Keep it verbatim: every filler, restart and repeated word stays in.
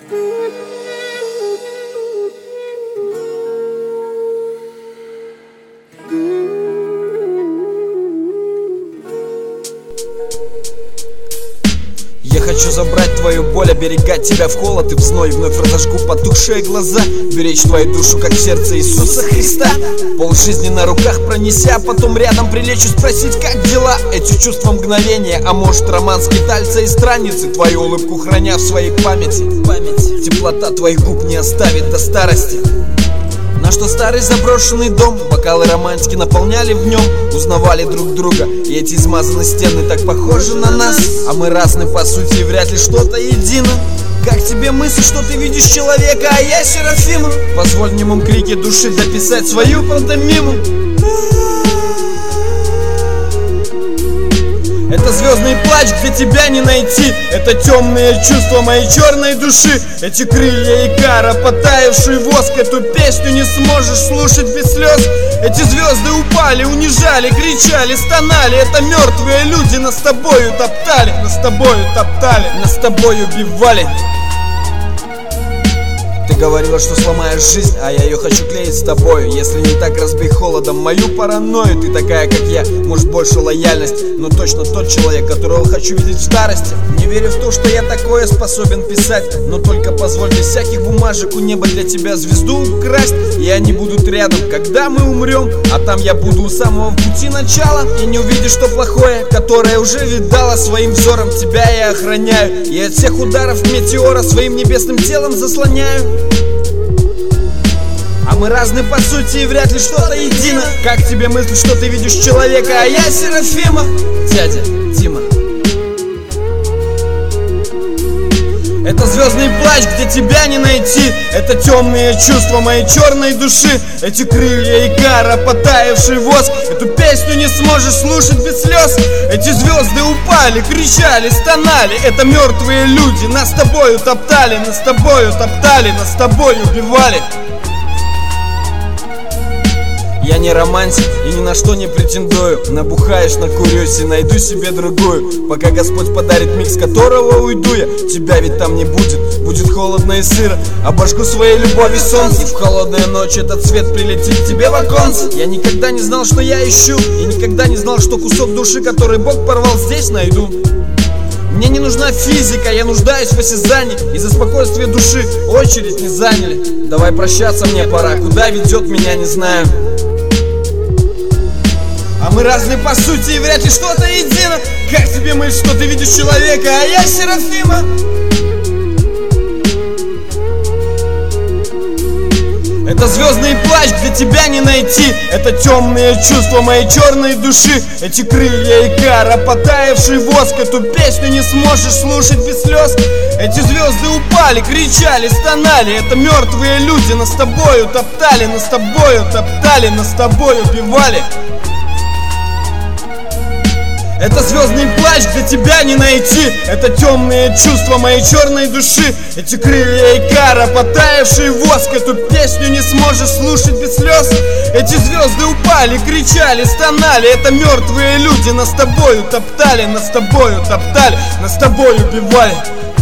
Я хочу забрать твою боль, оберегать тебя в холод и в зной. Вновь разожгу потухшие глаза, беречь твою душу, как сердце Иисуса Христа. Пол жизни на руках пронеся, потом рядом прилечь и спросить, как дела. Эти чувства мгновения, а может роман скитальца и странницы, твою улыбку храня в своей памяти. Память. Теплота твоих губ не оставит до старости. На что старый заброшенный дом, бокалы романтики наполняли в нем. Узнавали друг друга, и эти измазанные стены так похожи на нас. А мы разные по сути, и вряд ли что-то едино. Как тебе мысль, что ты видишь человека, а я Серафима? Позволь в немом крике души дописать свою пантомиму. Это звездный плач, где тебя не найти. Это темные чувства моей черной души. Эти крылья и кара, потаявший воск. Эту песню не сможешь слушать без слез. Эти звезды упали, унижали, кричали, стонали. Это мертвые люди нас с тобою топтали. Нас с тобою топтали, нас с тобой убивали. Ты говорила, что сломаешь жизнь, а я ее хочу клеить с тобою. Если не так, разбей холодом мою паранойю. Ты такая, как я, может больше лояльность, но точно тот человек, которого хочу видеть в старости. Не верю в то, что я такое способен писать, но только позволь без всяких бумажек у неба для тебя звезду украсть. И они будут рядом, когда мы умрем, а там я буду у самого пути начала. И не увидишь то плохое, которое уже видала. Своим взором тебя я охраняю, и от всех ударов метеора своим небесным телом заслоняю. А мы разные по сути, и вряд ли что-то едино. Как тебе мысль, что ты видишь человека, а я Серафима? Дядя Дима. Это звездный плач, где тебя не найти. Это темные чувства моей черной души. Эти крылья и кара, потаявший воск. Эту песню не сможешь слушать без слез. Эти звезды упали, кричали, стонали. Это мертвые люди, нас с тобою топтали. Нас с тобою топтали, нас с тобой убивали. Я не романтик и ни на что не претендую. Набухаешь, накурюсь и найду себе другую. Пока Господь подарит миг, с которого уйду я. Тебя ведь там не будет, будет холодно и сыро. Обожгу своей любовью солнце, и в холодные ночи этот свет прилетит тебе в оконце. Я никогда не знал, что я ищу, и никогда не знал, что кусок души, который Бог порвал, здесь найду. Мне не нужна физика, я нуждаюсь в осязании. И за спокойствие души очередь не заняли. Давай прощаться, мне пора, куда ведет меня, не знаю. А мы разные по сути, и вряд ли что-то едино. Как тебе мысль, что ты видишь человека, а я Серафима? Это звездный плач, где тебя не найти. Это темные чувства моей черной души. Эти крылья и кара, потаявший воск. Эту песню не сможешь слушать без слез. Эти звезды упали, кричали, стонали. Это мертвые люди, нас с тобою топтали. Нас с тобою топтали, нас с тобой убивали. Это звездный плач, где тебя не найти. Это темные чувства моей черной души. Эти крылья и кара, потаявший воск. Эту песню не сможешь слушать без слез. Эти звезды упали, кричали, стонали. Это мертвые люди, нас с тобою топтали. Нас с тобою топтали, нас с тобой убивали.